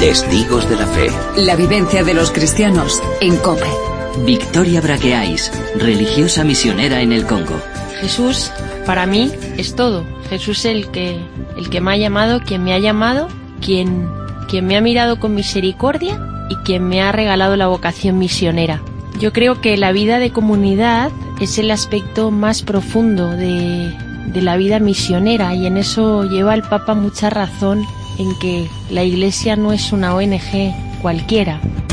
Testigos de la Fe. La vivencia de los cristianos en COPE. Victoria Braqueais, religiosa misionera en el Congo. Jesús, para mí, es todo. Jesús es el que me ha llamado, quien me ha llamado, quien me ha mirado con misericordia y quien me ha regalado la vocación misionera. Yo creo que la vida de comunidad es el aspecto más profundo de la vida misionera, y en eso lleva el Papa mucha razón, en que la Iglesia no es una ONG cualquiera.